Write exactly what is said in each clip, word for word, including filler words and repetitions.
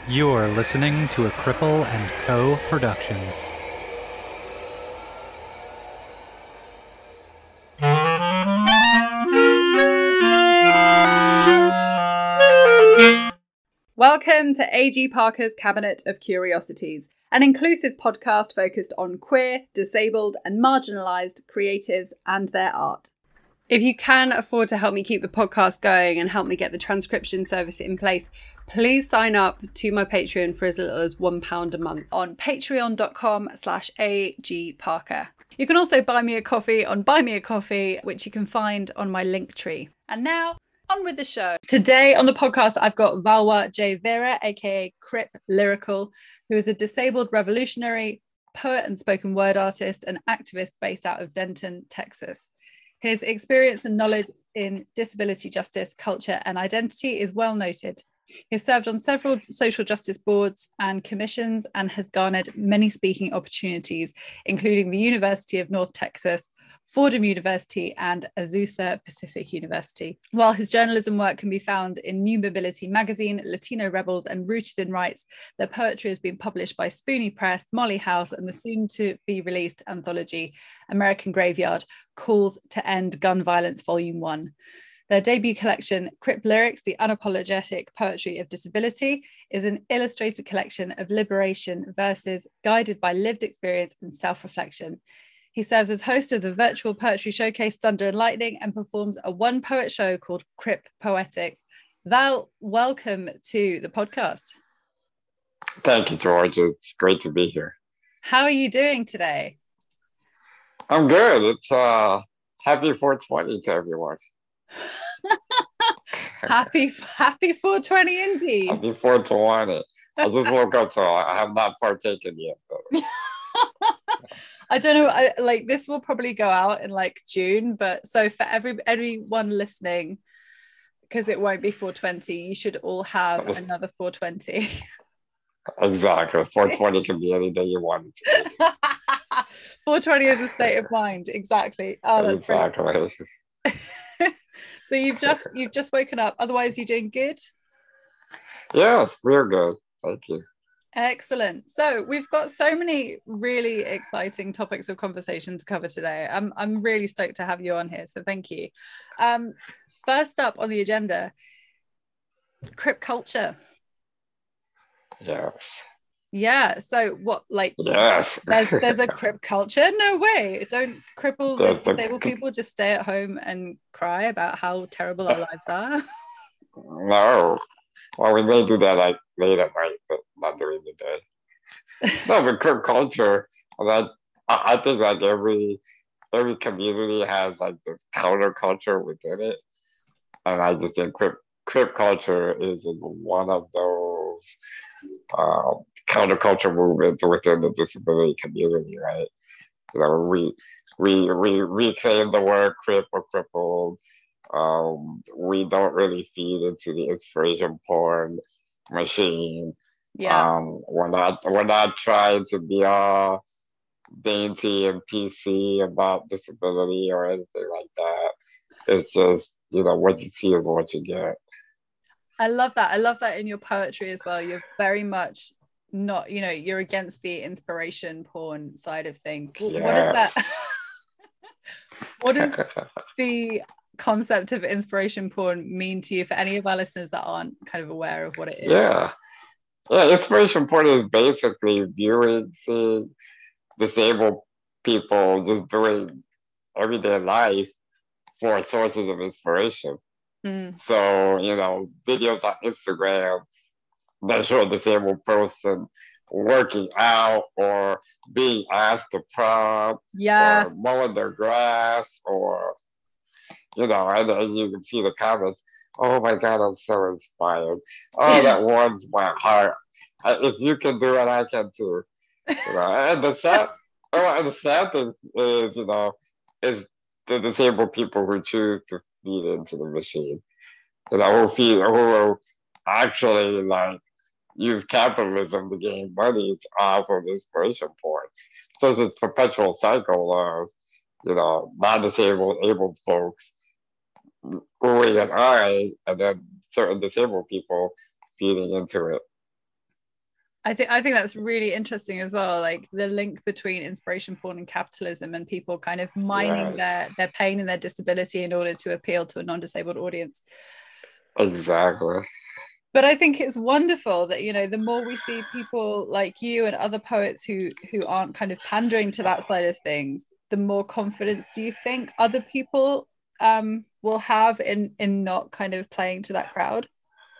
You're listening to a Cripple and Co. production. Welcome to A G Parker's Cabinet of Curiosities, an inclusive podcast focused on queer, disabled, and marginalised creatives and their art. If you can afford to help me keep the podcast going and help me get the transcription service in place, please sign up to my Patreon for as little as one pound a month on patreon.com slash agparker. You can also buy me a coffee on Buy Me a Coffee, which you can find on my link tree. And now, on with the show. Today on the podcast, I've got Valwa J. Vera, aka Crip Lyrical, who is a disabled revolutionary, poet and spoken word artist and activist based out of Denton, Texas. His experience and knowledge in disability justice, culture and identity is well noted. He has served on several social justice boards and commissions and has garnered many speaking opportunities, including the University of North Texas, Fordham University and Azusa Pacific University. While his journalism work can be found in New Mobility magazine, Latino Rebels and Rooted in Rights, their poetry has been published by Spoonie Press, Molly House and the soon-to-be-released anthology American Graveyard, Calls to End Gun Violence Volume one. Their debut collection, Crip Lyrics, The Unapologetic Poetry of Disability, is an illustrated collection of liberation verses guided by lived experience and self-reflection. He serves as host of the virtual poetry showcase Thunder and Lightning and performs a one-poet show called Crip Poetics. Val, welcome to the podcast. Thank you, George. It's great to be here. How are you doing today? I'm good. It's uh, happy four twenty to everyone. happy happy four twenty indeed. Happy four twenty. I just woke up, so I have not partaken yet. But... I don't know, I, like this will probably go out in like June, but so for every everyone listening, because it won't be four twenty, you should all have another four twenty. Exactly. four twenty can be any day you want it to be. four twenty is a state of mind. Exactly. Oh, that's exactly. So you've just you've just woken up. Otherwise, you're doing good? Yes, we're good. Thank you. Excellent. So we've got so many really exciting topics of conversation to cover today. I'm I'm really stoked to have you on here. So thank you. Um, first up on the agenda, Crip culture. Yes. Yeah. So what, like? Yes. there's there's a Crip culture? No way. Don't cripples and disabled people just stay at home and cry about how terrible our lives are? No. Well, we may do that like late at night, but not during the day. No, but Crip culture, that I, I think like every every community has like this counterculture within it, and I just think Crip Crip culture is one of those um, counterculture movements within the disability community, right? You know, we we we reclaim the word Crip or crippled. Um, we don't really feed into the inspiration porn machine. Yeah. Um, we're not we're not trying to be all dainty and P C about disability or anything like that. It's just, you know, what you see is what you get. I love that. I love that in your poetry as well. You're very much not, you know, you're against the inspiration porn side of things. What, Yes. what is that? What does the concept of inspiration porn mean to you for any of our listeners that aren't kind of aware of what it is? Yeah. Yeah, inspiration porn is basically viewing, seeing disabled people just doing everyday life for sources of inspiration. Mm. So, you know, videos on Instagram that show a disabled person working out or being asked to prom, yeah, or mowing their grass, or, you know, and then you can see the comments. Oh my God, I'm so inspired. Oh, that warms my heart. If you can do it, I can too. You know, and the sad, oh, and the sad thing is, you know, is the disabled people who choose to feed into the machine. You know, who feed, who will actually like use capitalism to gain money off of inspiration porn. So it's this perpetual cycle of, you know, non-disabled, able folks oohing and eyeing, and then certain disabled people feeding into it. I think I think that's really interesting as well, like the link between inspiration porn and capitalism and people kind of mining Yes, their their pain and their disability in order to appeal to a non-disabled audience. exactly. But I think it's wonderful that, you know, the more we see people like you and other poets who who aren't kind of pandering to that side of things, the more confidence do you think other people um will have in in not kind of playing to that crowd?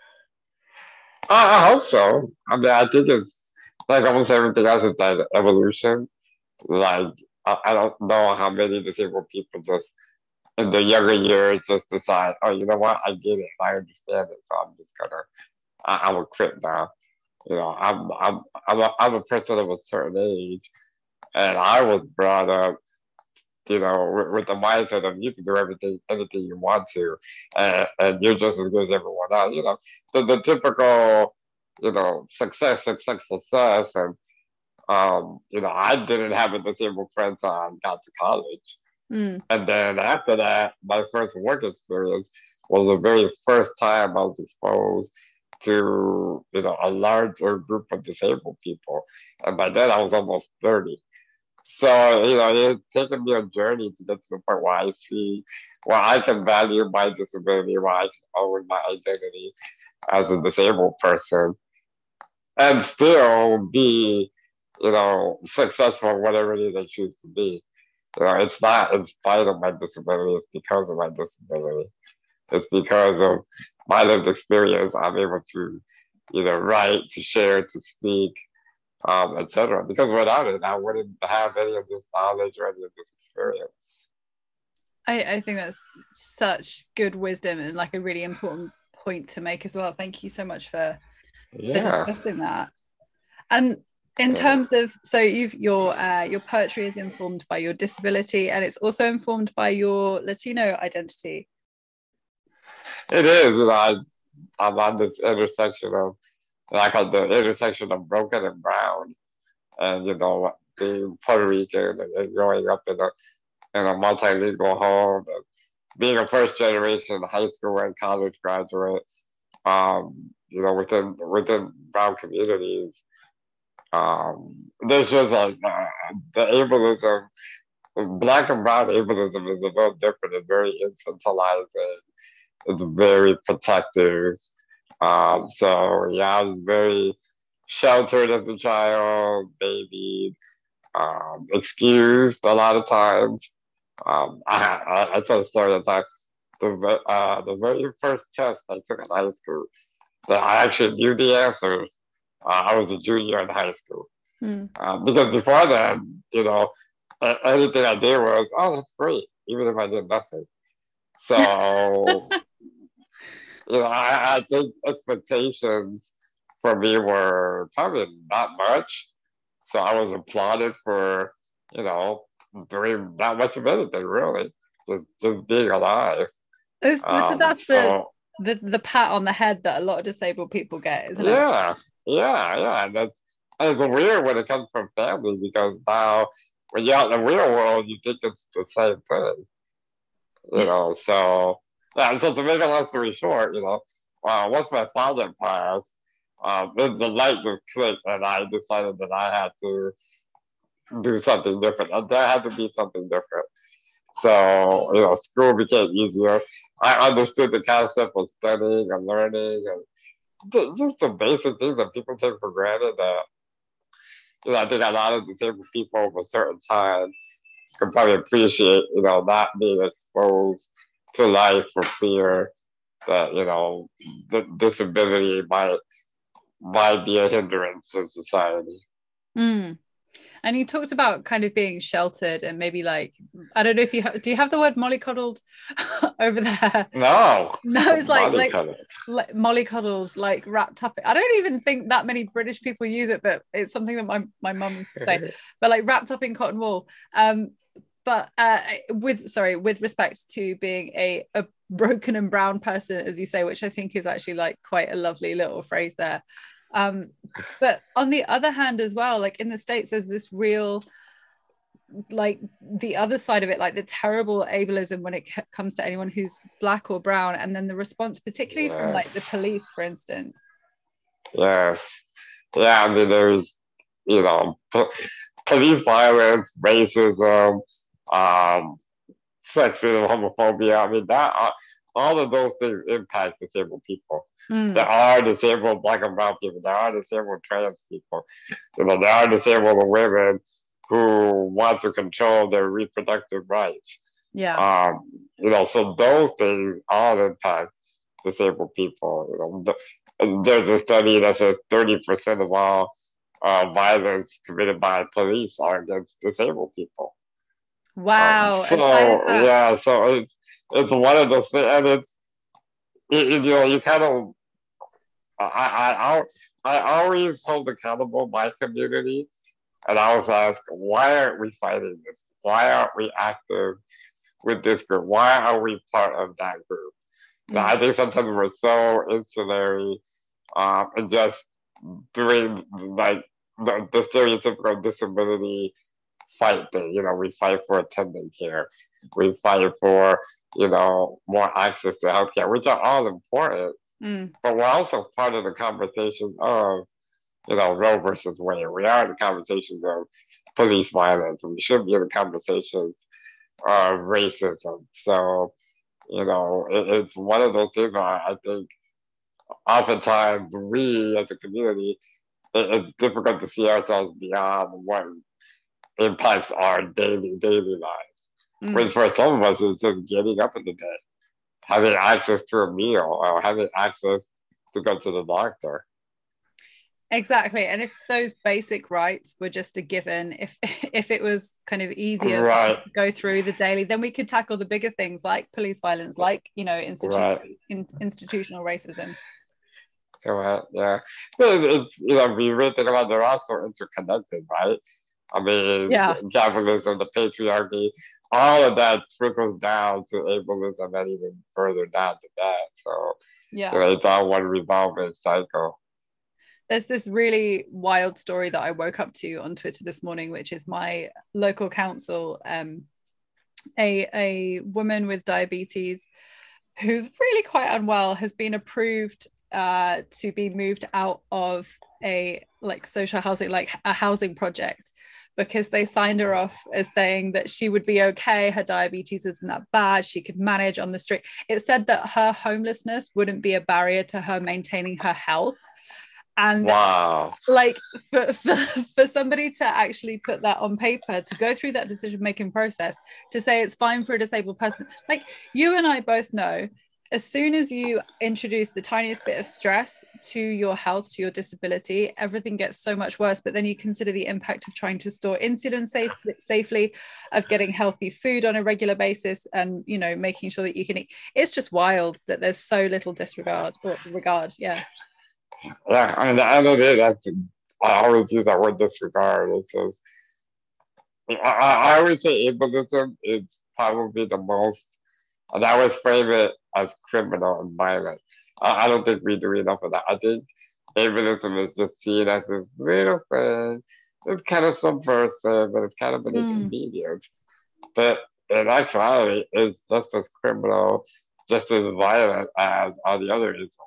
I, I hope so. I mean, I think it's like almost everything else is like evolution. Like I, I don't know how many disabled people just in the younger years just decide, oh, you know what, I get it, I understand it, so I'm just gonna, I, I'm gonna quit now. You know, I'm I'm I'm a, I'm a person of a certain age, and I was brought up, you know, with, with the mindset of you can do everything, anything you want to, and, and you're just as good as everyone else. You know, the the typical, you know, success, success, success, and um, you know, I didn't have a disabled friend until I got to college. Mm. And then after that, my first work experience was the very first time I was exposed to, you know, a larger group of disabled people. And by then I was almost thirty. So, you know, it's taken me a journey to get to the point where I see, where I can value my disability, where I can own my identity as a disabled person and still be, you know, successful in whatever it is I choose to be. You know, it's not in spite of my disability, it's because of my disability. It's because of my lived experience I'm able to, you know, write, to share, to speak, um, et cetera. Because without it, I wouldn't have any of this knowledge or any of this experience. I, I think that's such good wisdom and like a really important point to make as well. Thank you so much for for Yeah. discussing that. And in Yeah. terms of, so you've your uh, your poetry is informed by your disability, and it's also informed by your Latino identity. It is. You know, I, I'm on this intersection of, like, on the intersection of broken and brown. And, you know, being Puerto Rican and, and growing up in a, in a multilingual home and being a first generation high school and college graduate, um, you know, within within brown communities, um, there's just like uh, the ableism, black and brown ableism is a little different. It's very infantilizing. It's very protective. Um, so yeah, I was very sheltered as a child, baby, um, excused a lot of times. Um, I, I, I tell a story at the time. The, ve- uh, the very first test I took in high school, that I actually knew the answers. Uh, I was a junior in high school. Mm. Uh, because before that, you know, a- anything I did was, oh, that's great, even if I did nothing. So, you know, I, I think expectations for me were probably not much. So I was applauded for, you know, doing not much of anything really, just just being alive. It's, Um, that's the, so the the pat on the head that a lot of disabled people get, isn't it? yeah, yeah, yeah. And that's and it's weird when it comes from family because now when you're out in the real world, you think it's the same thing, you know. So yeah, so to make a long story short, you know, uh, once my father passed, um, then the light just clicked, and I decided that I had to do something different. And there had to be something different. So, you know, school became easier. I understood the concept of studying and learning and ju- just the basic things that people take for granted that, you know, I think a lot of disabled people of a certain time can probably appreciate, you know, not being exposed to life for fear that, you know, the disability might might be a hindrance in society. Mm. And you talked about kind of being sheltered and maybe like, I don't know if you have, do you have the word mollycoddled over there? No, No, it's like body like color. like mollycoddles, like wrapped up. I don't even think that many British people use it, but it's something that my my mum used to say. But like wrapped up in cotton wool. Um, but uh, with sorry, with respect to being a a broken and brown person, as you say, which I think is actually like quite a lovely little phrase there. Um, but on the other hand, as well, like in the States, there's this real like the other side of it, like the terrible ableism when it c- comes to anyone who's black or brown, and then the response particularly from Yes, like the police, for instance. yes. yeah, I mean, there's, you know, po- police violence, racism, um, sexism, homophobia. I mean, that uh, all of those things impact disabled people. There Mm, are disabled black and brown people. There are disabled trans people. You know, there are disabled women who want to control their reproductive rights. yeah. Um, you know, so those things all impact disabled people. You know, th- there's a study that says thirty percent of all uh, violence committed by police are against disabled people. Um, Wow, as high as so that. yeah, so it's it's one of those things, and it's it, it, you know you kind of I I I I always hold accountable my community, and I always ask why aren't we fighting this? Why aren't we active with this group? Why are we part of that group? Now, Mm, I think sometimes we're so insular um, and just doing like the, the stereotypical disability fight thing. You know, we fight for attendant care, we fight for you know more access to healthcare, which are all important. mm. But we're also part of the conversation of you know Roe versus Wade. We are in the conversations of police violence. We should be in the conversations of racism. So you know, it, it's one of those things where I, I think oftentimes we as a community, it, it's difficult to see ourselves beyond what impacts our daily daily lives. Mm. Which for some of us is just getting up in the day, having access to a meal, or having access to go to the doctor. Exactly. And if those basic rights were just a given, if if it was kind of easier for us Right, to go through the daily, then we could tackle the bigger things like police violence, like, you know, institu- right. in, institutional racism. Correct. Yeah. But it's, you know, we really think about they're also interconnected, right? I mean, Yeah. capitalism, the patriarchy, all of that trickles down to ableism and even further down to that. So, you Yeah. know, it's all one revolving cycle. There's this really wild story that I woke up to on Twitter this morning, which is my local council, um, a a woman with diabetes who's really quite unwell has been approved uh, to be moved out of a like social housing, like a housing project, because they signed her off as saying that she would be okay. Her diabetes isn't that bad. She could manage on the street. It said that her homelessness wouldn't be a barrier to her maintaining her health. And Wow. like for, for for somebody to actually put that on paper, to go through that decision making process, to say it's fine for a disabled person, like you and I both know, as soon as you introduce the tiniest bit of stress to your health, to your disability, everything gets so much worse. But then you consider the impact of trying to store insulin safe, safely, of getting healthy food on a regular basis, and you know making sure that you can eat. It's just wild that there's so little disregard or regard. Yeah. Yeah, I mean, I know that that's, I always use that word disregard. It says, I, I I always say ableism is probably the most, and I always frame it as criminal and violent. I, I don't think we do enough of that. I think ableism is just seen as this little thing. It's kind of subversive, but it's kind of an Mm, inconvenience. But in actuality, it's just as criminal, just as violent as all the other isms.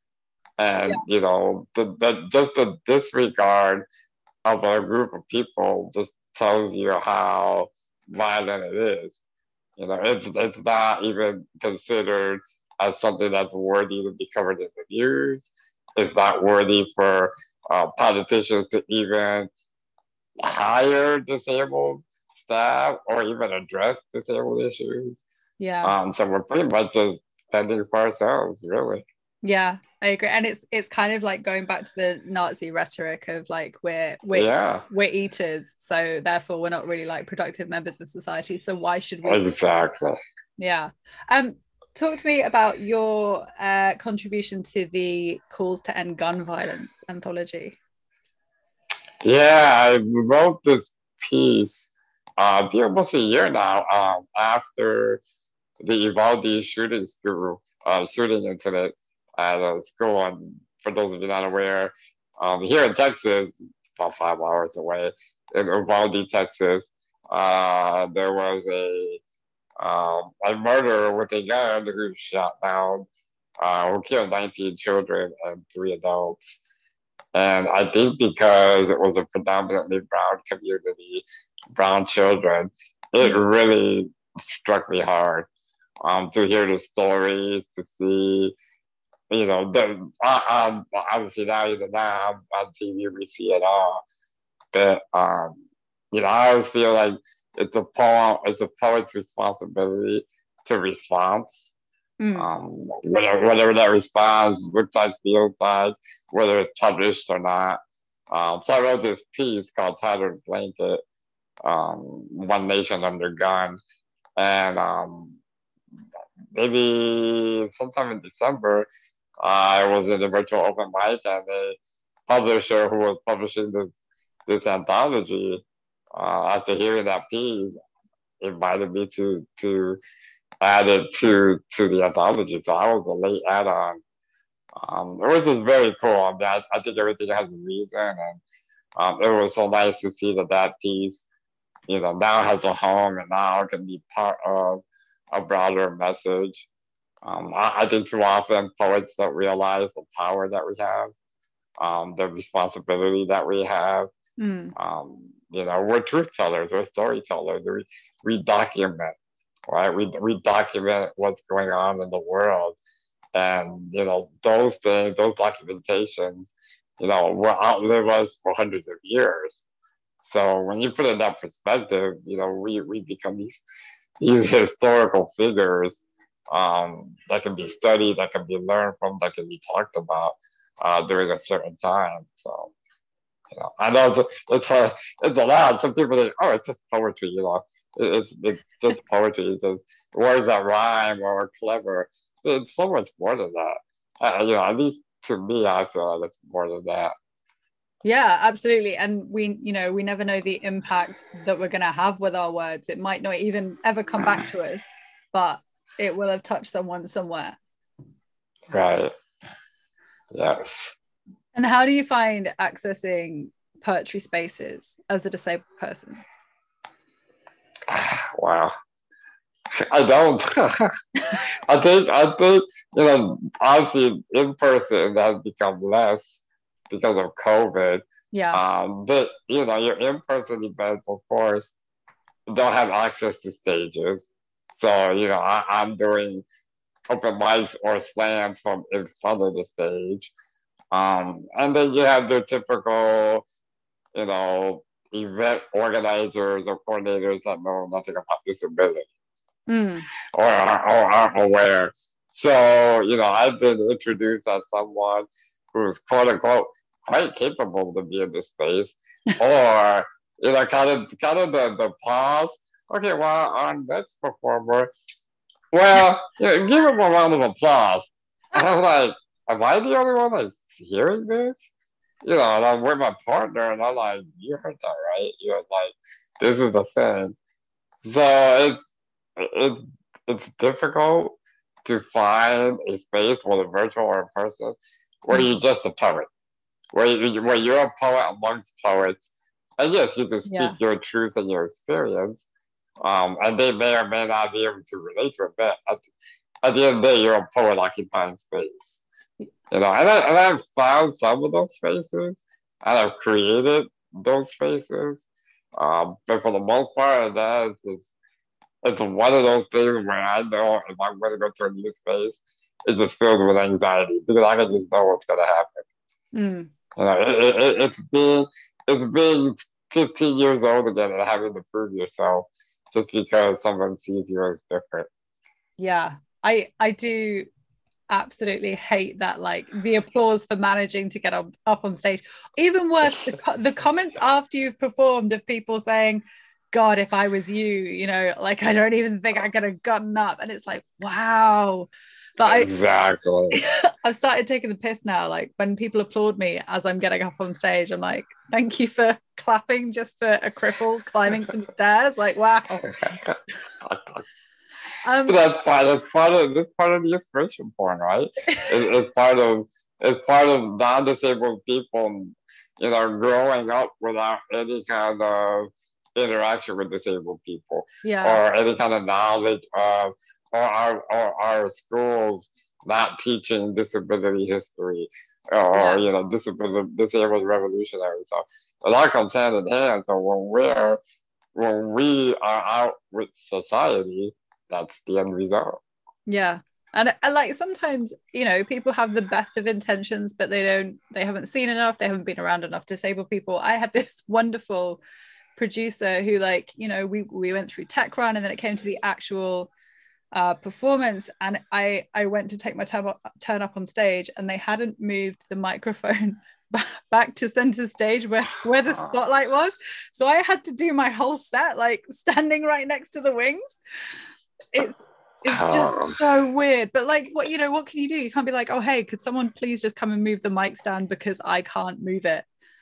yeah. And you know, the, the just the disregard of a group of people just tells you how violent it is. You know, it's it's not even considered as something that's worthy to be covered in the news. It's not worthy for uh, politicians to even hire disabled staff or even address disabled issues. Yeah. Um, so we're pretty much just fending for ourselves, really. Yeah, I agree. And it's it's kind of like going back to the Nazi rhetoric of like we're we're Yeah, we're eaters, so therefore we're not really like productive members of society. So why should we? exactly. Yeah. Um, talk to me about your uh contribution to the Calls to End Gun Violence anthology. Yeah, I wrote this piece uh, be almost a year now um, after the Uvalde shooting school uh, shooting incident at a school. And for those of you not aware, um, here in Texas, about five hours away in Uvalde, Texas, uh, there was a um, a murderer with a gun who shot down, uh, who killed nineteen children and three adults. And I think because it was a predominantly brown community, brown children, it Mm. really struck me hard. Um, to hear the stories, to see, you know, the uh, um, obviously now even now on on T V we see it all, but um, you know, I always feel like it's a poem, it's a poet's responsibility to response, Mm. um, whatever, whatever that response looks like, feels like, whether it's published or not. Um, so I wrote this piece called "Tattered Blanket," um, "One Nation Under Gun," and um, maybe sometime in December, I was in a virtual open mic, and a publisher who was publishing this this anthology, uh, after hearing that piece, invited me to to add it to to the anthology. So I was a late add-on, um, which is very cool. I mean, I, I think everything has a reason, and um, it was so nice to see that that piece, you know, now has a home and now can be part of a broader message. Um, I, I think too often poets don't realize the power that we have, um, the responsibility that we have. Mm. Um, you know, we're truth tellers, we're storytellers. We, we document, right? We, we document what's going on in the world. And, you know, those things, those documentations, you know, will outlive us for hundreds of years. So when you put it in that perspective, you know, we, we become these these historical figures, um, that can be studied, that can be learned from, that can be talked about, uh, during a certain time. So, you know, I know it's it's a, it's a lot. Some people think, oh, it's just poetry, you know, it, it's it's just poetry, it's just words that rhyme or are clever. It's so much more than that. Uh, you know, at least to me, I feel like it's more than that. Yeah, absolutely. And we, you know, we never know the impact that we're going to have with our words. It might not even ever come back to us, but it will have touched someone somewhere. Right. Yes. And how do you find accessing poetry spaces as a disabled person? Wow. I don't. I think I think you know obviously in person has become less because of COVID. Yeah. Um, but you know your in person events, of course, don't have access to stages. So you know I, I'm doing open mics or slams from in front of the stage. Um, and then you have the typical, you know, event organizers or coordinators that know nothing about disability, Mm. or, or aren't aware. So, you know, I've been introduced as someone who's quote unquote quite capable to be in this space, or, you know, kind of kind of the, the pause. Okay, well, our next performer, well, you know, give him a round of applause. And I'm like, am I the only one that's hearing this? You know, and I'm with my partner, and I'm like, you heard that, right? You're like, this is the thing. So it's it's it's difficult to find a space, whether virtual or in person, where Mm. you're just a poet, where you, where you're a poet amongst poets, and yes, you can speak Yeah. your truth and your experience, um, and they may or may not be able to relate to it, but at, at the end of the day, you're a poet occupying space. You know, and, I, and I've found some of those spaces, and I've created those spaces, um, but for the most part, that's just it's one of those things where I know if I'm going to go to a new space, it's just filled with anxiety because I can just know what's going to happen. Mm. You know, it, it, it's being it's being fifteen years old again and having to prove yourself just because someone sees you as different. Yeah. I I do absolutely hate that, like the applause for managing to get up, up on stage. Even worse, the, the comments after you've performed of people saying, God, if I was you, you know, like I don't even think I could have gotten up. And it's like, wow. But exactly. I I've started taking the piss now. Like when people applaud me as I'm getting up on stage, I'm like, thank you for clapping just for a cripple climbing some stairs. Like, wow. Um, but that's part. That's part of. That's part of the expression point, right? It, it's part of. It's part of non-disabled people, you know, growing up without any kind of interaction with disabled people, yeah, or any kind of knowledge of, or our or our schools not teaching disability history, or Yeah. you know, disabled disabled revolutionary. So it all comes hand in hand. So when we're when we are out with society, that's the end result. Yeah. And, and like sometimes, you know, people have the best of intentions, but they don't, they haven't seen enough, they haven't been around enough disabled people. I had this wonderful producer who, like, you know, we we went through tech run and then it came to the actual uh performance, and I I went to take my turn up, turn up on stage, and they hadn't moved the microphone back to center stage where where the spotlight was, so I had to do my whole set like standing right next to the wings. It's it's just Um, so weird, but like, what, you know, what can you do? You can't be like, oh hey, could someone please just come and move the mic stand because I can't move it.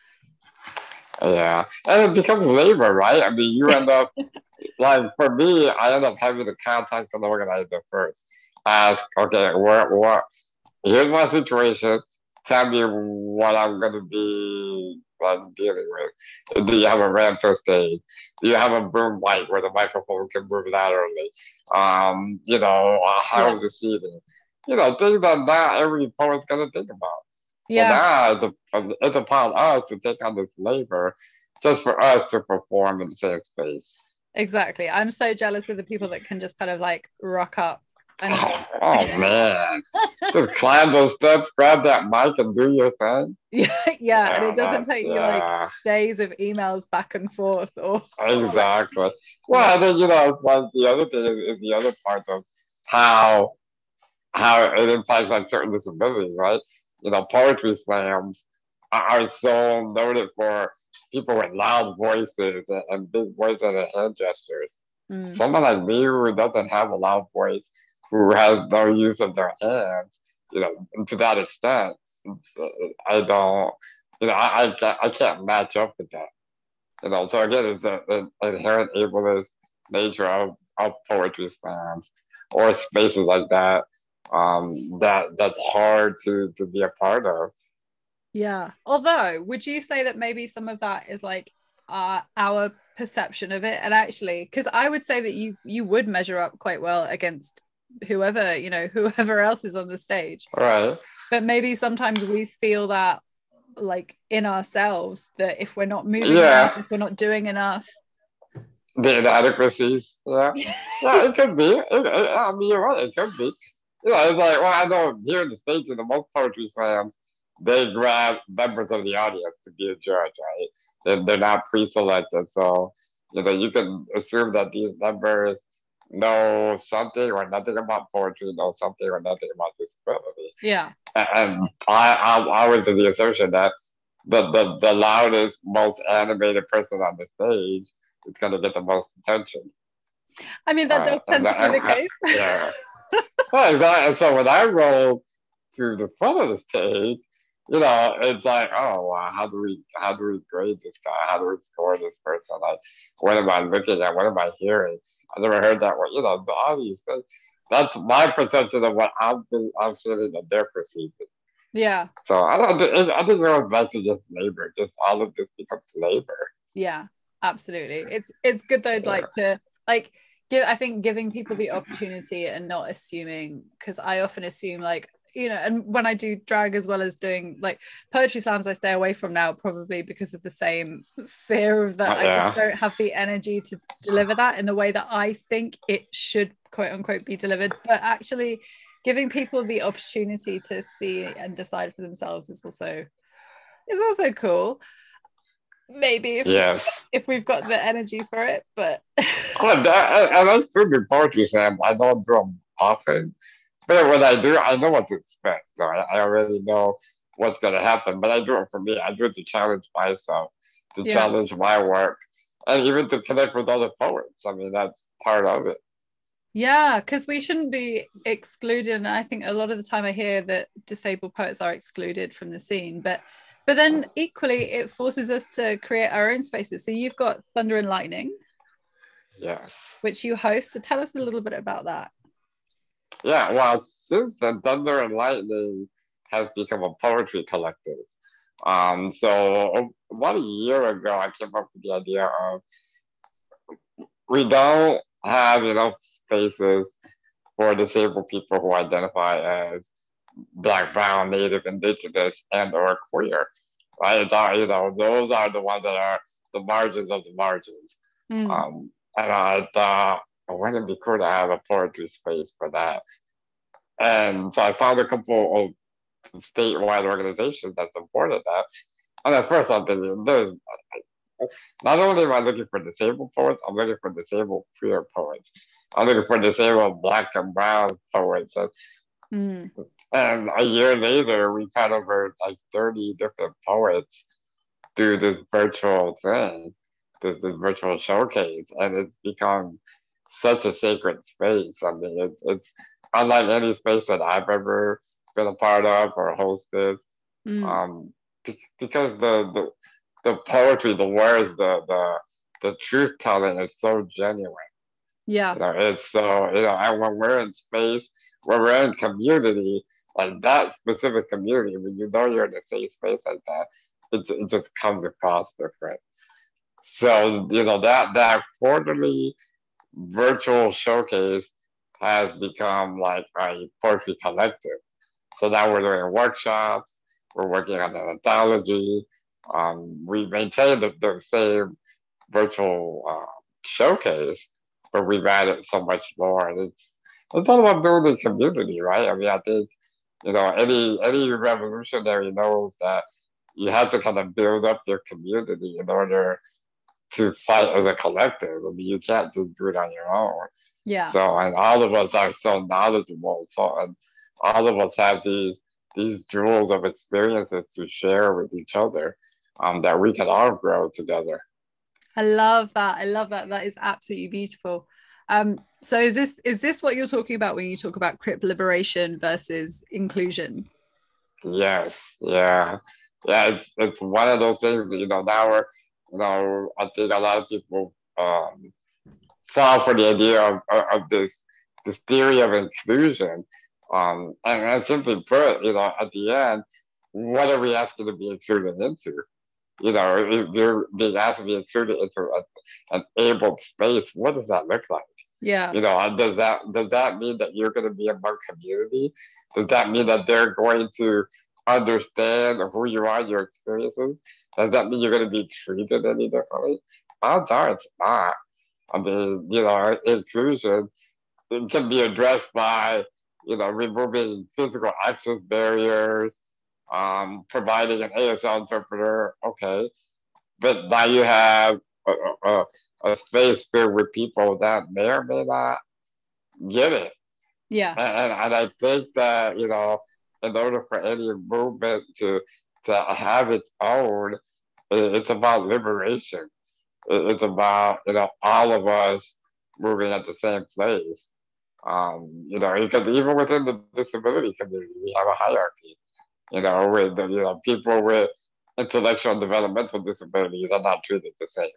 yeah, and it becomes labor, right? I mean, you end up like for me, I end up having to contact an organizer first. Ask, okay, what, what? Here's my situation. Tell me what I'm gonna be like dealing with. Do you have a ramp to stage? Do you have a boom mic where the microphone can move laterally? Um, you know, uh, how Yeah. is the seating? You know, things that not every poet's gonna think about. So Yeah, now it's, a, it's upon us to take on this labor just for us to perform in the same space. exactly. I'm so jealous of the people that can just kind of like rock up and Oh, oh man. Just climb those steps, grab that mic, and do your thing. yeah, yeah, and Yeah, it doesn't that's take you like yeah, days of emails back and forth, or, or like, exactly. yeah, Well, then you know, one the other thing is, is the other part of how how it impacts on certain disabilities, right? You know, poetry slams are, are so noted for people with loud voices and, and big voices and hand gestures. mm, Someone like me who doesn't have a loud voice, who has no use of their hands, you know, to that extent, I don't, you know, I, I can't, I can't match up with that. You know, so again, it's the, the inherent ableist nature of, of poetry slams or spaces like that. Um, that that's hard to to be a part of. yeah. Although, would you say that maybe some of that is like uh, our perception of it, and actually, because I would say that you you would measure up quite well against whoever, you know, whoever else is on the stage, Right. but maybe sometimes we feel that like in ourselves, that if we're not moving enough, Yeah. if we're not doing enough. The inadequacies. Yeah. Yeah, it could be. It, it, I mean, you're right. It could be. You know, it's like, well, I know here in the States, in the most poetry slams, they grab members of the audience to be a judge, right? They're, they're not pre selected. So, you know, you can assume that these members know something or nothing about poetry, know something or nothing about disability. Yeah, And I, I, I was in the assumption that the, the, the loudest, most animated person on the stage is going to get the most attention. I mean that Uh, does and, tend to be the and, case. yeah. Well, exactly. And so when I roll to the front of the stage, you know, it's like, oh, wow, how do we how do we grade this guy? How do we score this person? Like, what am I looking at? What am I hearing? I never heard that one. You know, all these things. That's my perception of what I'm I'm feeling that they're perceiving. Yeah, So I don't. I think it goes back to just labor. Just all of this becomes labor. yeah, absolutely. It's it's good though, Yeah. like to like give, I think giving people the opportunity and not assuming, because I often assume like, you know, and when I do drag as well as doing like poetry slams, I stay away from now, probably because of the same fear of that I just Yeah. don't have the energy to deliver that in the way that I think it should, quote unquote, be delivered. But actually giving people the opportunity to see and decide for themselves is also is also cool. Maybe if Yes. if we've got the energy for it, but Oh, that, and I still do poetry slams. I don't do them often, but when I do, I know what to expect. So I, I already know what's going to happen. But I do it for me. I do it to challenge myself, to yeah. challenge my work, and even to connect with other poets. I mean, that's part of it. Yeah, because we shouldn't be excluded. And I think a lot of the time I hear that disabled poets are excluded from the scene, but but then equally it forces us to create our own spaces. So you've got Thunder and Lightning, Yes. which you host. So tell us a little bit about that. Yeah. Well, since then, Thunder and Lightning has become a poetry collective. Um, so about a year ago, I came up with the idea of we don't have enough spaces for disabled people who identify as Black, Brown, Native, Indigenous, and or queer. Right? It's all, you know, those are the ones that are the margins of the margins. Mm. Um, and I thought, wouldn't it be cool to have a poetry space for that? And so I found a couple of statewide organizations that supported that. And at first I'm thinking, there's not only am I looking for disabled poets, I'm looking for disabled queer poets. I'm looking for disabled black and brown poets. And, mm. and a year later, we've had over like thirty different poets do this virtual thing, this, this virtual showcase. And it's become such a sacred space. I mean, it's, it's unlike any space that I've ever been a part of or hosted. Mm. Um, because the, the the poetry, the words, the the the truth telling is so genuine. Yeah. You know, it's so, you know, and when we're in space, when we're in community, like that specific community, when you know you're in a safe space like that, it, it just comes across different. So, you know, that that quarterly virtual showcase has become like a poetry collective. So now we're doing workshops, we're working on an anthology. Um, we maintain the, the same virtual uh, showcase, but we've added so much more. And it's it's all about building community, right? I mean, I think, you know, any any revolutionary knows that you have to kind of build up your community in order to fight as a collective. I mean, you can't just do it on your own. Yeah. So, and all of us are so knowledgeable. So, and all of us have these these jewels of experiences to share with each other, um, that we can all grow together. I love that. I love that. That is absolutely beautiful. Um, so is this is this what you're talking about when you talk about crip liberation versus inclusion? Yes, yeah, yeah. It's it's one of those things. You know, now we're, you know, I think a lot of people um, fall for the idea of, of this this theory of inclusion. Um, and, and simply put, you know, at the end, what are we asking to be included into? You know, if you're being asked to be included into a, an abled space, what does that look like? Yeah. You know, and does that does that mean that you're going to be among community? Does that mean that they're going to understand who you are, your experiences? Does that mean you're going to be treated any differently? Odds are it's not. I mean, you know, inclusion, it can be addressed by, you know, removing physical access barriers, um, providing an A S L interpreter. Okay, but now you have a, a, a space filled with people that may or may not get it. Yeah. And, and I think that, you know, in order for any movement to to have its own, it's about liberation. It's about, you know, all of us moving at the same place. Um, you know, because even within the disability community, we have a hierarchy. You know, with the, you know, people with intellectual and developmental disabilities are not treated the same.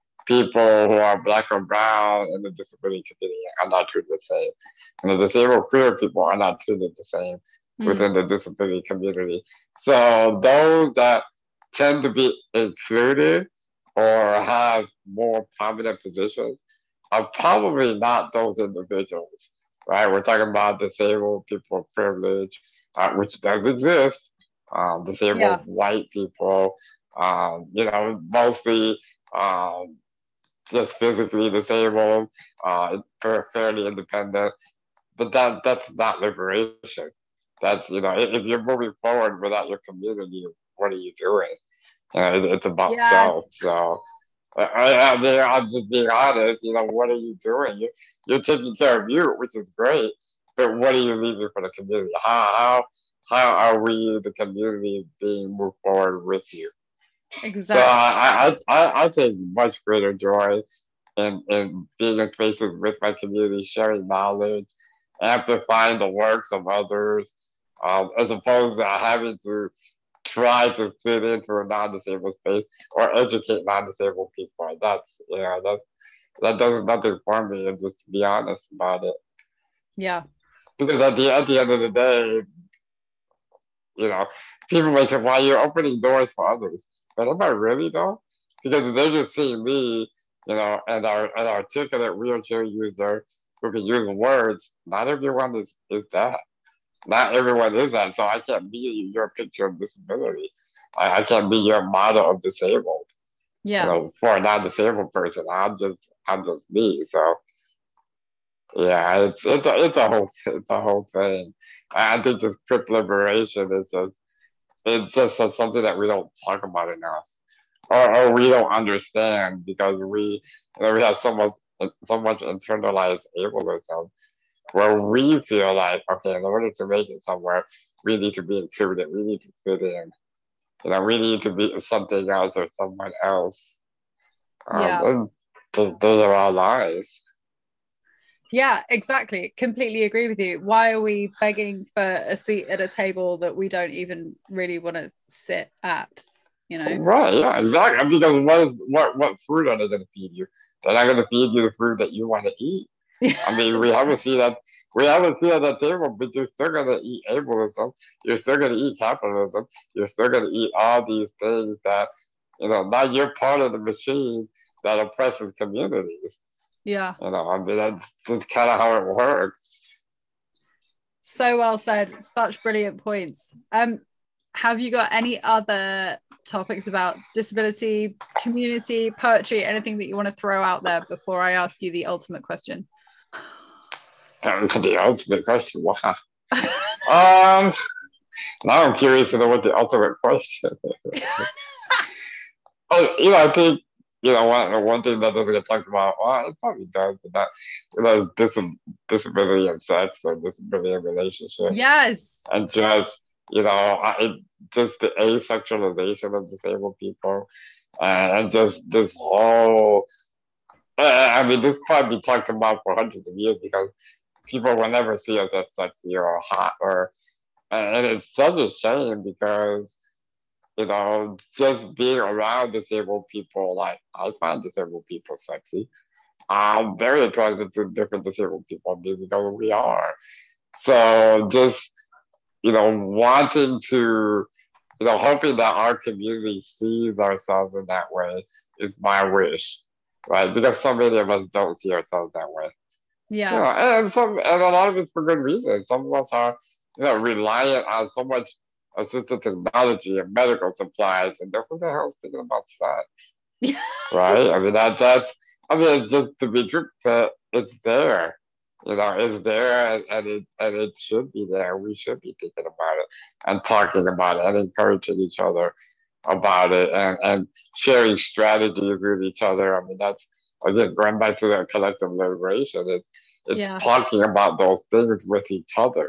People who are black or brown in the disability community are not treated the same. And the disabled queer people are not treated the same mm. within the disability community. So those that tend to be included or have more prominent positions are probably not those individuals, right? We're talking about disabled people of privilege, uh, which does exist, um, disabled yeah. white people, um, you know, mostly um, just physically disabled, uh, fairly independent, but that that's not liberation. That's, you know, if you're moving forward without your community, what are you doing? You know, it, it's about yes. self. So, I, I mean, I'm just being honest. You know, what are you doing? You, you're taking care of you, which is great, but what are you leaving for the community? How how how are we, the community, being moved forward with you? Exactly. So I I I, I take much greater joy in in being in spaces with my community, sharing knowledge, amplifying the works of others, um, as opposed to having to try to fit into a non-disabled space or educate non-disabled people. That's, yeah, that that does nothing for me. And just to be honest about it. Yeah. Because at the at the end of the day, you know, people may say, "Why you're opening doors for others?" But am I really though? Because they're just seeing me, you know, and our an articulate wheelchair user who can use words. Not everyone is is that. not everyone is that. So I can't be your picture of disability. I, I can't be your model of disabled. You Yeah. know, for a non-disabled person, I'm just I'm just me. So yeah, it's it's a it's a whole it's a whole thing. I think this trip liberation is just it's just a- something that we don't talk about enough, or or we don't understand because we you know, we have so much so much internalized ableism where we feel like okay, in order to make it somewhere, we need to be included, we need to fit in, you know, we need to be something else or someone else. Um, Yeah. and th- those are our lives. Yeah, exactly. Completely agree with you. Why are we begging for a seat at a table that we don't even really want to sit at? You know? Right, yeah, exactly. Because what is what what food are they gonna feed you? They're not gonna feed you the food that you want to eat. I mean, we haven't seen that we haven't seen at that table, but you're still gonna eat ableism, you're still gonna eat capitalism, you're still gonna eat all these things that you know, now you're part of the machine that oppresses communities. Yeah. You know, I mean that's just kinda how it works. So well said. Such brilliant points. Um, have you got any other topics about disability, community, poetry, anything that you want to throw out there before I ask you the ultimate question? And the ultimate question, wow. Um now I'm curious to know what the ultimate question is. Oh, you know, I think you know one one thing that doesn't get talked about. Well, it probably does, but that you know, is dis- disability and sex or disability and relationships, Yes. and just you know, I, it, just the asexualization of disabled people, and just this whole. I I mean, this probably be talked about for hundreds of years because people will never see us as sexy or hot, or and it's such a shame because you know, just being around disabled people, like I find disabled people sexy. I'm very attracted to different disabled people because we are. So just, you know, wanting to, you know, hoping that our community sees ourselves in that way is my wish, right? Because so many of us don't see ourselves that way. You know, Yeah. and some and a lot of it's for good reason. Some of us are, you know, reliant on so much assistive technology and medical supplies, and who the hell's thinking about sex, right? I mean that that's I mean it's just to be true, but it's there. You know, it's there and, and it and it should be there. We should be thinking about it and talking about it and encouraging each other about it and, and sharing strategies with each other. I mean that's again going back to the collective liberation. It's it's Yeah. talking about those things with each other.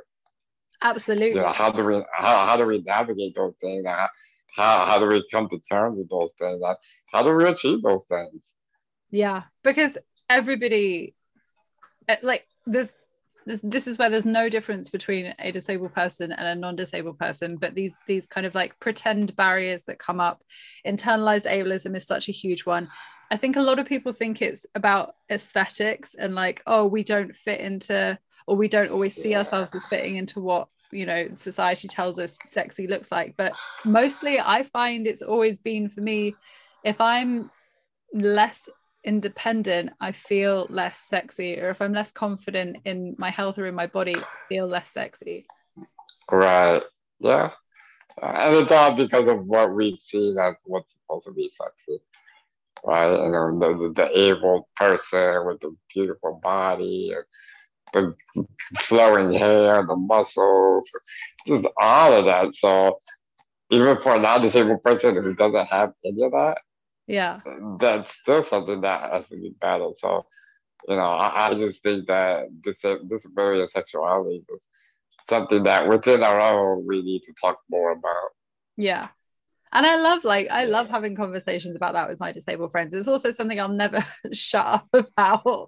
You know, Absolutely. how do we how, how do we navigate those things? How, how how do we come to terms with those things? How do we achieve those things? Yeah. Because everybody, eh, like, there's this, this is where there's no difference between a disabled person and a non-disabled person, but these these kind of like pretend barriers that come up. Internalized ableism is such a huge one. I think a lot of people think it's about aesthetics and like, oh, we don't fit into, or we don't always see Yeah. ourselves as fitting into what, you know, society tells us sexy looks like. But mostly I find it's always been for me, if I'm less independent, I feel less sexy, or if I'm less confident in my health or in my body, I feel less sexy. Right. Yeah. And it's all because of what we've seen as what's supposed to be sexy, right? You know, the, the, the able person with the beautiful body, and the flowing hair, the muscles, just all of that. So even for a non-disabled person who doesn't have any of that, Yeah. that's still something that has to be battled. So, you know, I, I just think that dis- disability and sexuality is something that within our own we need to talk more about. Yeah. And I love like I love Yeah. having conversations about that with my disabled friends. It's also something I'll never shut up about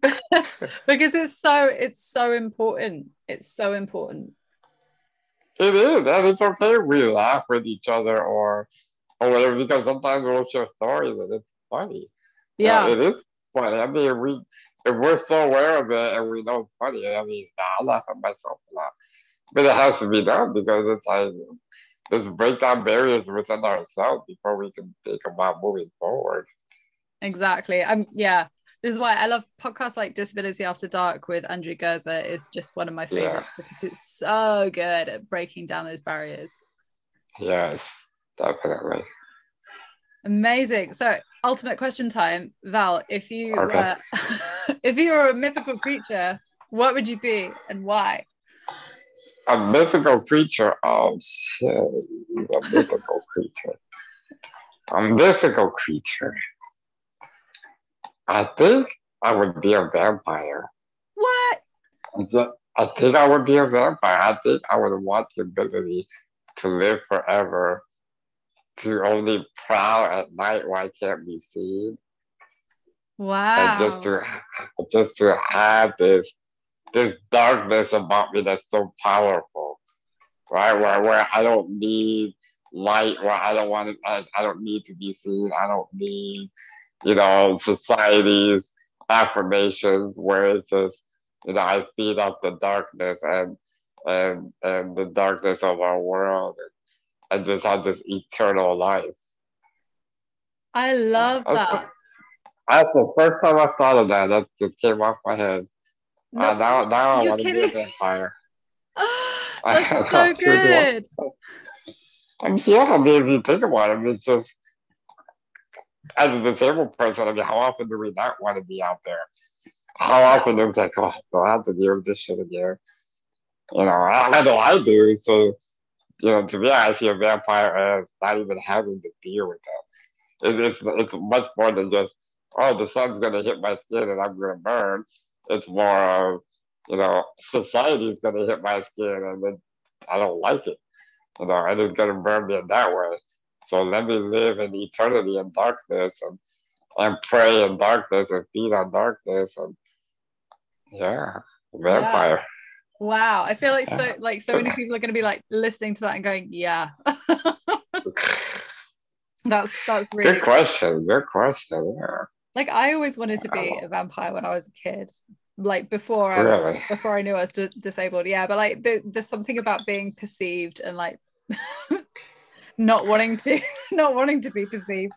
because it's so it's so important. It's so important. It is, and it's okay if we laugh with each other or or whatever because sometimes we'll share stories and it's funny. You know, Yeah, it is funny. I mean, we if we're so aware of it and we know it's funny, I mean, I laugh at myself a lot, but it has to be done because it's like let's break down barriers within ourselves before we can think about moving forward. exactly. I'm yeah. This is why I love podcasts like Disability After Dark with Andrew Gerzer is just one of my favorites Yeah. because it's so good at breaking down those barriers. Yes, definitely. Amazing. So ultimate question time, Val, if you Okay. were if you were a mythical creature, what would you be and why? A mythical creature. Oh shit. A mythical creature. A mythical creature. I think I would be a vampire. What? I ju- I think I would be a vampire. I think I would want the ability to live forever, to only prowl at night where I can't be seen, and just Wow. to just to have this this darkness about me that's so powerful, right? Where where I don't need light, where I don't want to, I, I don't need to be seen. I don't need, you know, society's affirmations, where it's just, you know, I feed off the darkness and and and the darkness of our world, and, and just have this eternal life. I Uh, love That's the, that. that's the first time I thought of that. That just came off my head. Uh, No, now now I you're want to be a kidding. vampire. That's I so truly want. good. I'm yeah. I mean, if you think about it, it's just as a disabled person. I mean, how often do we not want to be out there? How Yeah. often it's like, oh, do I have to deal with this shit again? You know, I, I know I do. So, you know, to me, I see a vampire as not even having to deal with that. It, it's it's much more than just, oh, the sun's gonna hit my skin and I'm gonna burn. It's more of, you know, society's gonna hit my skin and then I don't like it. You know, and it's gonna burn me in that way. So let me live in eternity in darkness and, and pray in darkness and feed on darkness and yeah, Yeah. vampire. Wow. I feel like so Yeah. like so many people are going to be like listening to that and going, yeah. That's that's Good really cool. question. Good question. Yeah. Like I always wanted to I be love a vampire when I was a kid. Like before I was really. before I knew I was d- disabled. Yeah, but like there, there's something about being perceived and like not wanting to not wanting to be perceived.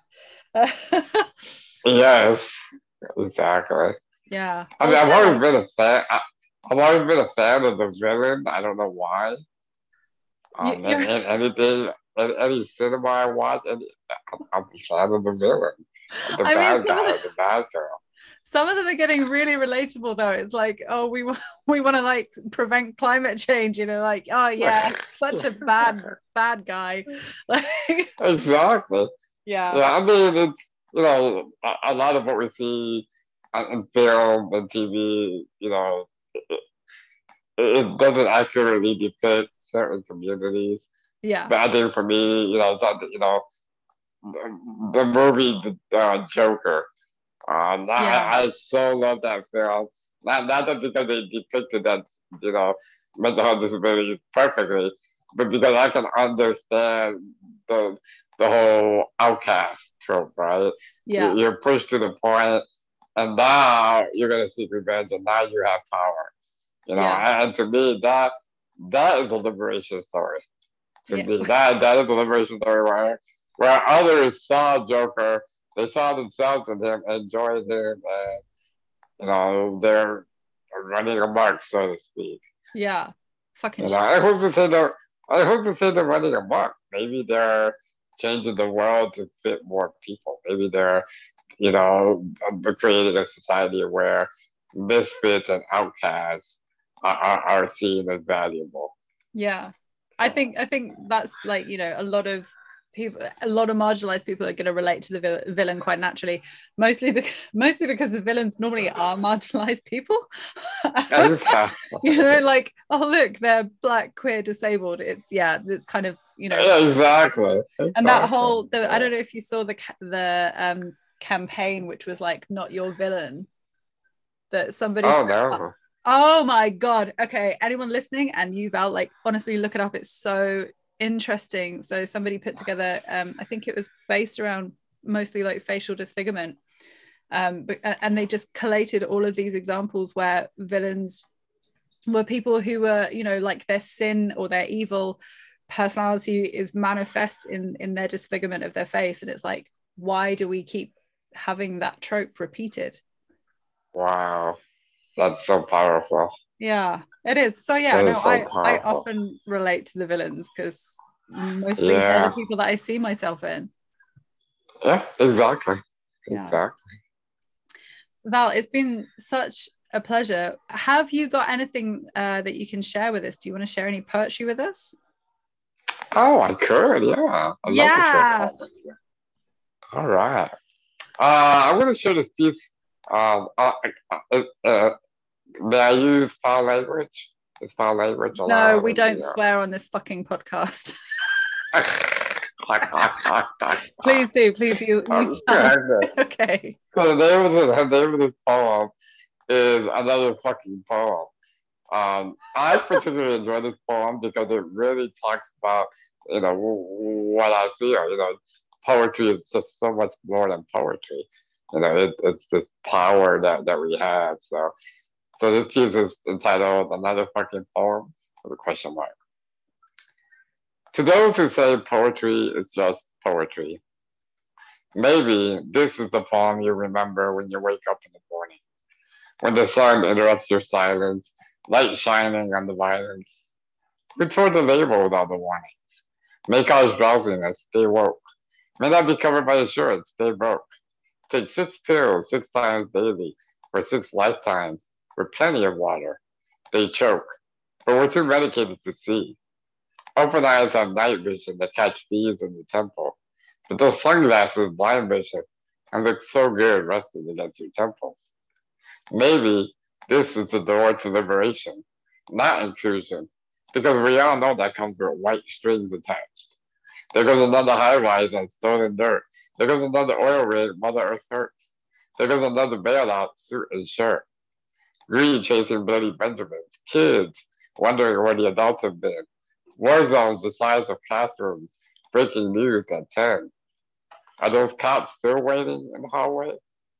Yes, exactly. Yeah. I mean, I've Also, always been a fan. I, I've always been a fan of the villain. I don't know why. you, Um, and, you're and anything, any, any cinema I watch, any, I'm, I'm a fan of the villain, of the I mean bad some of guy, the of the bad girl. some of them are getting really relatable though. It's like, oh, we want we want to like prevent climate change, you know, like, oh yeah, such a bad bad guy. Like Exactly. yeah. Yeah, I mean, it's, you know, a, a lot of what we see on- in film and T V, you know, it, it doesn't accurately depict certain communities. Yeah. But I think for me, you know, it's not, you know, the, the movie The uh, Joker. Um, Yeah. I, I so love that film. Not not that because they depicted that, you know, mental health disability perfectly, but because I can understand the the whole outcast trope, right? You- Yeah. You're pushed to the point, and now you're gonna seek revenge, and now you have power. You know, Yeah. and to me, that that is a liberation story. To Yeah. me, that that is a liberation story where where others saw Joker, they saw themselves in him, enjoyed him, and you know they're running amok, so to speak. Yeah. Fucking You know, shit. I hope to say they're I hope to say they're running amok. Maybe they're changing the world to fit more people. Maybe they're, you know, creating a society where misfits and outcasts are, are, are seen as valuable. Yeah. I think I think that's like, you know, a lot of people a lot of marginalized people are going to relate to the vil- villain quite naturally, mostly because mostly because the villains normally are marginalized people. You know, Exactly. like, oh look, they're black, queer, disabled. It's yeah, it's kind of, you know, Yeah, exactly. and that Exactly. whole the I Yeah. don't know if you saw the the um campaign which was like not your villain, that somebody Oh set up. no. Oh my god. Okay, anyone listening and you've out, like, honestly look it up. It's so interesting. So somebody put together, um I think it was based around mostly like facial disfigurement, um but, and they just collated all of these examples where villains were people who were, you know, like their sin or their evil personality is manifest in in their disfigurement of their face, and it's like, why do we keep having that trope repeated? Wow. That's so powerful. Yeah, it is. So yeah, That no, is so I I powerful. often relate to the villains because mostly they're the Yeah. people that I see myself in. Yeah, exactly. Yeah. Exactly. Val, it's been such a pleasure. Have you got anything uh, that you can share with us? Do you want to share any poetry with us? Oh, I could, yeah. I'd love to share Yeah. poem with you. All right. Uh, I'm going to share this piece. Um, uh, uh, uh, may I use foul language? Is foul language No, allowed we in don't the? swear on this fucking podcast. Uh... Please do. Please, you, you shall. Okay. Okay. So the name of the, the name of this poem is another fucking poem. Um, I particularly enjoy this poem because it really talks about, you know, what I feel. You know, poetry is just so much more than poetry. You know, it, it's this power that, that we have. So, so this piece is entitled "Another Fucking Poem" with a question mark. To those who say poetry is just poetry, maybe this is the poem you remember when you wake up in the morning, when the sun interrupts your silence, light shining on the violence. Retort the label without the warnings. May cause drowsiness, stay woke. May not be covered by insurance, stay broke. Take six pills six times daily for six lifetimes with plenty of water. They choke, but we're too medicated to see. Open eyes have night vision that catch thieves in the temple, but those sunglasses blind vision and look so good resting against your temples. Maybe this is the door to liberation, not inclusion, because we all know that comes with white strings attached. There goes another high rise on stolen dirt. There goes another oil rig, Mother Earth hurts. There goes another bailout, suit and shirt. Greed chasing bloody Benjamins. Kids wondering where the adults have been. War zones the size of classrooms. Breaking news at ten. Are those cops still waiting in the hallway?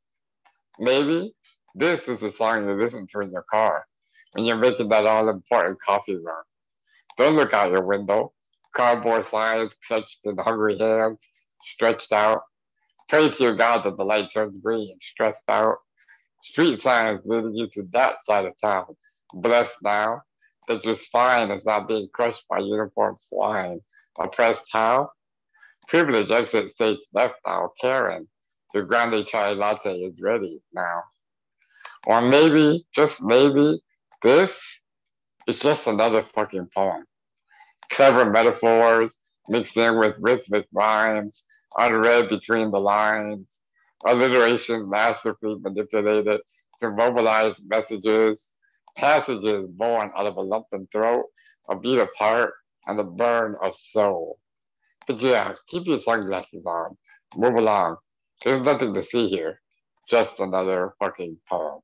Maybe this is the song you listen to in your car when you're making that all important coffee run. Don't look out your window. Cardboard signs clutched in hungry hands, stretched out. Pray to your God that the light turns green, stressed out. Street signs leading you to that side of town. Blessed now that your spine is not being crushed by uniform swine. Oppressed how? Privilege exit states left now. Karen, the grande chai latte is ready now. Or maybe, just maybe, this is just another fucking poem. Clever metaphors mixed in with rhythmic rhymes, unread between the lines, alliteration masterfully manipulated to mobilize messages, passages born out of a lumpen throat, a beat of heart, and a burn of soul. But yeah, keep your sunglasses on. Move along. There's nothing to see here. Just another fucking poem.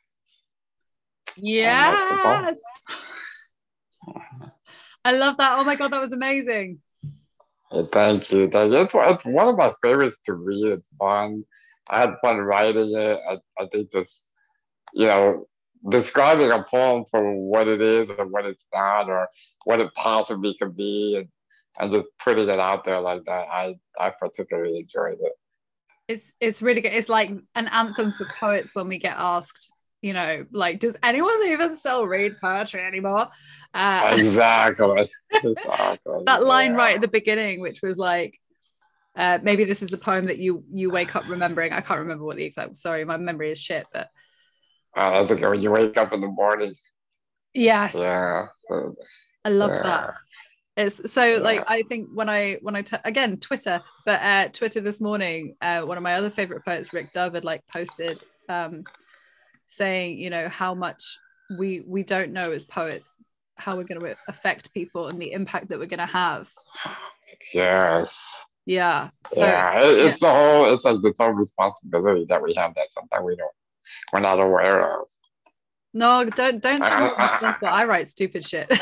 And that's the poem. Yes. I love that. Oh my God, that was amazing. Hey, thank you. Thank you. It's, it's one of my favorites to read. It's fun. I had fun writing it. I, I think just, you know, describing a poem for what it is and what it's not or what it possibly could be and, and just putting it out there like that. I, I particularly enjoyed it. It's it's really good. It's like an anthem for poets when we get asked, you know, like, does anyone even still read poetry anymore? Uh, Exactly. Exactly. that line Yeah. right at the beginning, which was like, uh, maybe this is the poem that you you wake up remembering. I can't remember what the exact. Sorry, my memory is shit. But Uh, I think when you wake up in the morning. yes, Yeah. I loved that. Yeah. It's so like Yeah. I think when I when I t- again Twitter, but uh, Twitter this morning, uh, one of my other favorite poets, Rick Dove, had like posted um, saying, you know, how much we we don't know as poets how we're going to affect people and the impact that we're going to have. Yes. Yeah. So Yeah. It, yeah. it's the whole. It's like this whole responsibility that we have that sometimes we don't. We're not aware of. No, don't don't tell me I'm responsible. I, I write stupid shit.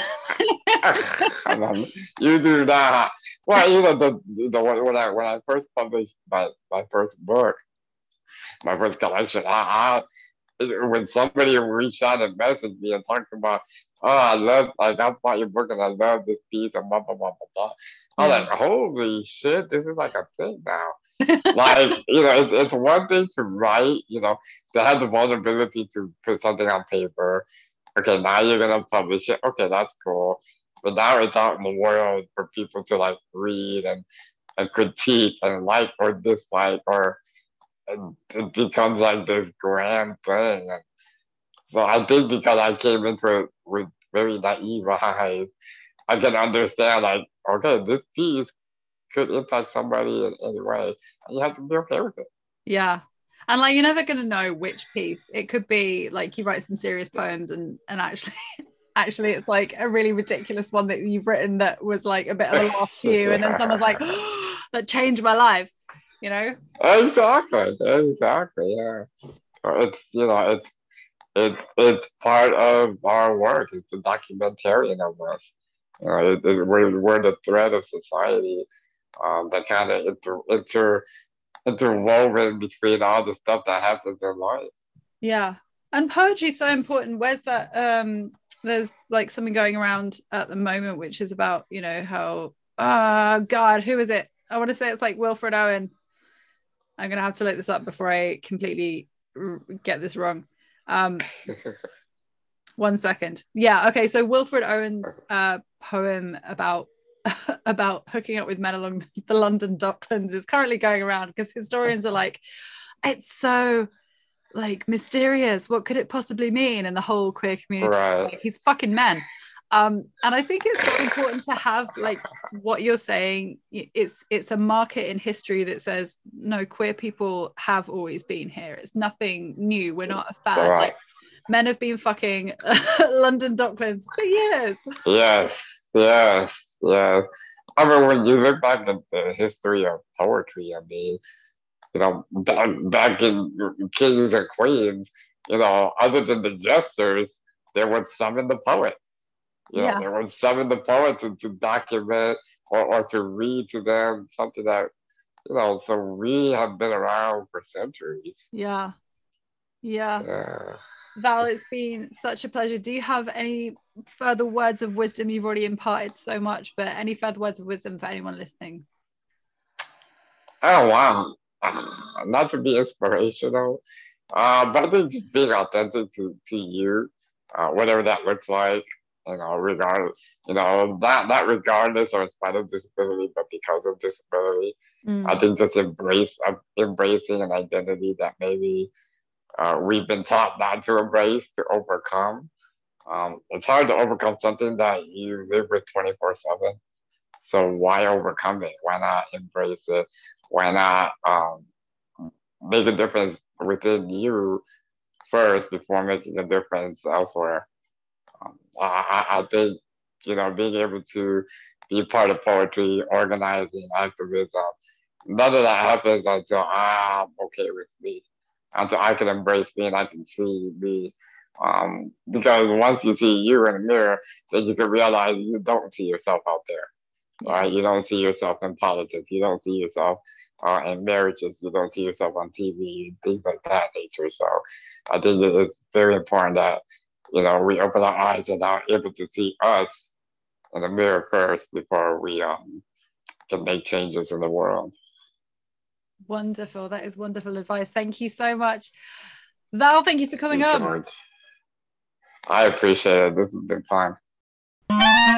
you do that. Well, you know the, the when I when I first published my, my first book, my first collection, I, when somebody reached out and messaged me and talked about, oh, I love, like, I bought your book and I love this piece and blah, blah, blah, blah, blah. I'm Yeah. like, holy shit, this is like a thing now. Like, you know, it, it's one thing to write, you know, to have the vulnerability to put something on paper. Okay, now you're going to publish it. Okay, that's cool. But now it's out in the world for people to like read and, and critique and like or dislike, or and it becomes like this grand thing. And so I think because I came into it with very naive eyes, I can understand like, okay, this piece could impact somebody in any way, and you have to be okay with it. Yeah. And like, you're never going to know which piece. It could be like you write some serious poems and and actually actually it's like a really ridiculous one that you've written that was like a bit of a laugh to you, and then someone's like, oh, that changed my life, you know. Exactly, exactly, yeah. It's, you know, it's it's it's part of our work. It's the documentarian of us. You know, it, it, we're, we're the thread of society, um, that kind of inter, inter interwoven between all the stuff that happens in life. Yeah. And poetry is so important. Where's that? Um, there's like something going around at the moment, which is about, you know, how, oh God, who is it? I want to say it's like Wilfred Owen. I'm going to have to look this up before I completely r- get this wrong. Um, one second. Yeah. Okay. So Wilfred Owen's uh, poem about about hooking up with men along the London Docklands is currently going around because historians are like, it's so like mysterious. What could it possibly mean? And the whole queer community, Right. like, he's fucking men. Um, and I think it's so important to have like what you're saying. It's it's a market in history that says no, queer people have always been here. It's nothing new. We're not a fad. Right. Like men have been fucking London Docklands for years. Yes, yes, yes. I mean, when you look back at the history of poetry, I mean, you know, back, back in Kings and Queens, you know, other than the jesters, there was summon the poet. You know, Yeah. there was summon the poet to, to document or, or to read to them something that, you know, so we have been around for centuries. Yeah. Yeah. Yeah. Val, it's been such a pleasure. Do you have any further words of wisdom? You've already imparted so much, but any further words of wisdom for anyone listening? Oh, wow. Uh, not to be inspirational, uh, but I think just being authentic to, to you, uh, whatever that looks like, you know, regard, you know, not, not regardless or in spite of disability, but because of disability. Mm. I think just embrace, uh, embracing an identity that maybe uh, we've been taught not to embrace, to overcome. Um, it's hard to overcome something that you live with twenty-four seven. So why overcome it? Why not embrace it? Why not um, make a difference within you first before making a difference elsewhere? Um, I, I think, you know, being able to be part of poetry, organizing, activism, none of that happens until I'm okay with me, until I can embrace me and I can see me. Um, because once you see you in the mirror, then you can realize you don't see yourself out there. Yeah. Right? You don't see yourself in politics. You don't see yourself uh, in marriages. You don't see yourself on T V, things like that nature. So I think it's very important that, you know, we open our eyes and are able to see us in the mirror first before we um, can make changes in the world. Wonderful. That is wonderful advice. Thank you so much. Val, thank you for coming on. George. I appreciate it. This has been fun.